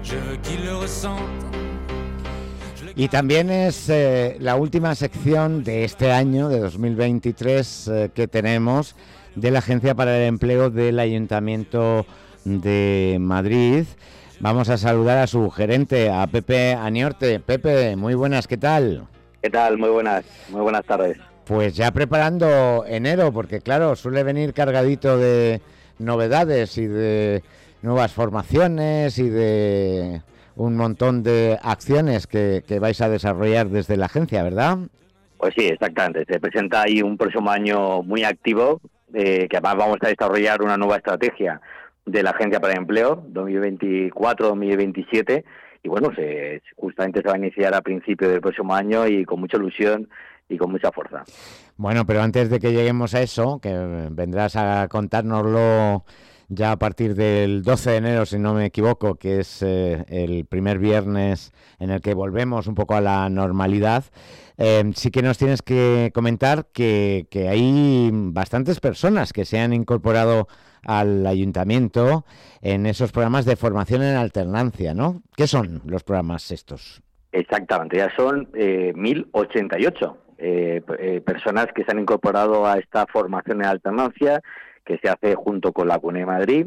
Y también es la última sección de este año, de 2023, que tenemos de la Agencia para el Empleo del Ayuntamiento de Madrid. Vamos a saludar a su gerente, a Pepe Aniorte. Pepe, muy buenas, ¿qué tal? ¿Qué tal? Muy buenas tardes. Pues ya preparando enero, porque claro, suele venir cargadito de novedades y de nuevas formaciones y de un montón de acciones que vais a desarrollar desde la agencia, ¿verdad? Pues sí, exactamente. Se presenta ahí un próximo año muy activo, que además vamos a desarrollar una nueva estrategia de la Agencia para el Empleo 2024-2027 y bueno, justamente se va a iniciar a principios del próximo año y con mucha ilusión y con mucha fuerza. Bueno, pero antes de que lleguemos a eso, que vendrás a contárnoslo ya a partir del 12 de enero, si no me equivoco, que es el primer viernes en el que volvemos un poco a la normalidad, sí que nos tienes que comentar que hay bastantes personas que se han incorporado al ayuntamiento en esos programas de formación en alternancia, ¿no? ¿Qué son los programas estos? Exactamente, ya son 1.088 personas que se han incorporado a esta formación en alternancia que se hace junto con la Comunidad de Madrid,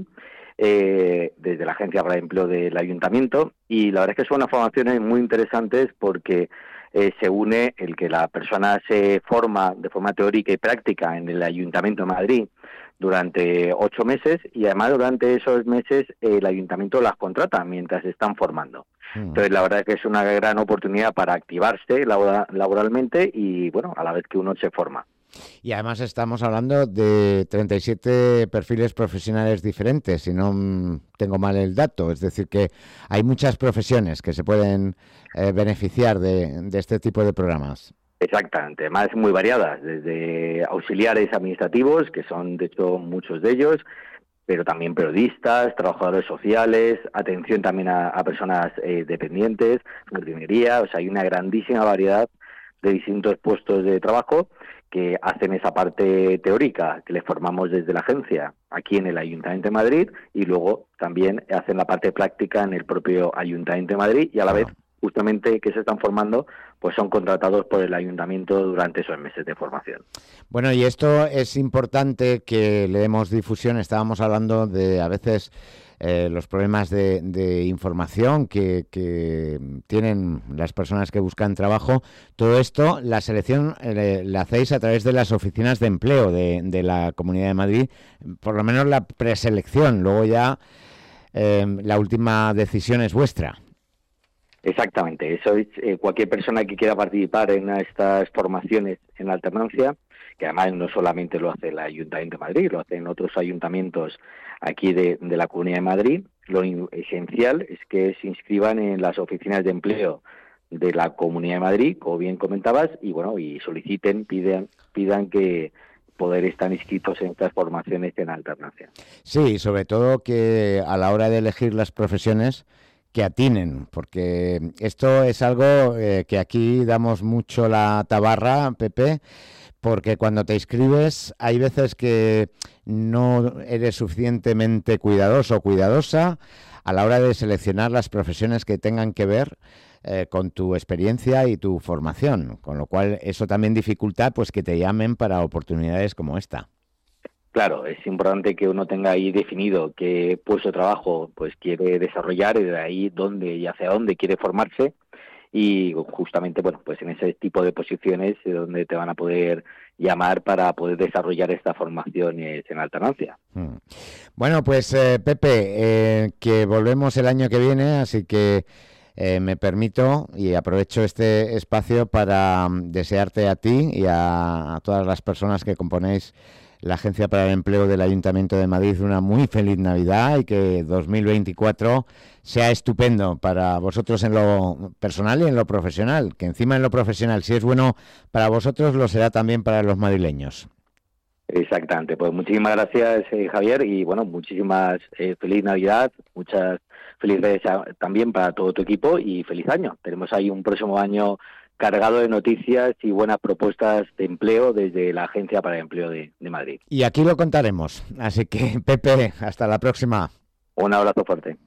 desde la Agencia para el Empleo del Ayuntamiento, y la verdad es que son unas formaciones muy interesantes porque se une el que la persona se forma de forma teórica y práctica en el Ayuntamiento de Madrid durante 8 meses y además durante esos meses el Ayuntamiento las contrata mientras se están formando. Entonces la verdad es que es una gran oportunidad para activarse laboralmente y bueno, a la vez que uno se forma. Y además estamos hablando de 37 perfiles profesionales diferentes, si no tengo mal el dato. Es decir, que hay muchas profesiones que se pueden beneficiar de este tipo de programas. Exactamente, además muy variadas, desde auxiliares administrativos, que son de hecho muchos de ellos, pero también periodistas, trabajadores sociales, atención también a personas dependientes, jardinería, o sea, hay una grandísima variedad de distintos puestos de trabajo que hacen esa parte teórica que les formamos desde la agencia aquí en el Ayuntamiento de Madrid y luego también hacen la parte práctica en el propio Ayuntamiento de Madrid y a la vez justamente que se están formando pues son contratados por el Ayuntamiento durante esos meses de formación. Bueno, y esto es importante que le demos difusión. Estábamos hablando de a veces los problemas de información que tienen las personas que buscan trabajo. Todo esto, la selección la hacéis a través de las oficinas de empleo de la Comunidad de Madrid, por lo menos la preselección, luego ya la última decisión es vuestra. Exactamente, eso es cualquier persona que quiera participar en estas formaciones en alternancia, que además no solamente lo hace el Ayuntamiento de Madrid, lo hacen otros ayuntamientos aquí de la Comunidad de Madrid. Lo esencial es que se inscriban en las oficinas de empleo de la Comunidad de Madrid, como bien comentabas, y bueno, y soliciten, pidan que poder estar inscritos en estas formaciones en alternancia. Sí, sobre todo que a la hora de elegir las profesiones que atinen, porque esto es algo que aquí damos mucho la tabarra, Pepe, porque cuando te inscribes hay veces que no eres suficientemente cuidadoso o cuidadosa a la hora de seleccionar las profesiones que tengan que ver con tu experiencia y tu formación, con lo cual eso también dificulta pues que te llamen para oportunidades como esta. Claro, es importante que uno tenga ahí definido qué puesto de trabajo pues quiere desarrollar y de ahí dónde y hacia dónde quiere formarse y justamente bueno pues en ese tipo de posiciones es donde te van a poder llamar para poder desarrollar estas formaciones en alternancia. Bueno, pues Pepe, que volvemos el año que viene, así que me permito y aprovecho este espacio para desearte a ti y a todas las personas que componéis la Agencia para el Empleo del Ayuntamiento de Madrid una muy feliz Navidad y que 2024 sea estupendo para vosotros en lo personal y en lo profesional, que encima en lo profesional, si es bueno para vosotros, lo será también para los madrileños. Exactamente, pues muchísimas gracias Javier y bueno, muchísimas feliz Navidad, muchas felices también para todo tu equipo y feliz año. Tenemos ahí un próximo año cargado de noticias y buenas propuestas de empleo desde la Agencia para el Empleo de Madrid. Y aquí lo contaremos. Así que, Pepe, hasta la próxima. Un abrazo fuerte.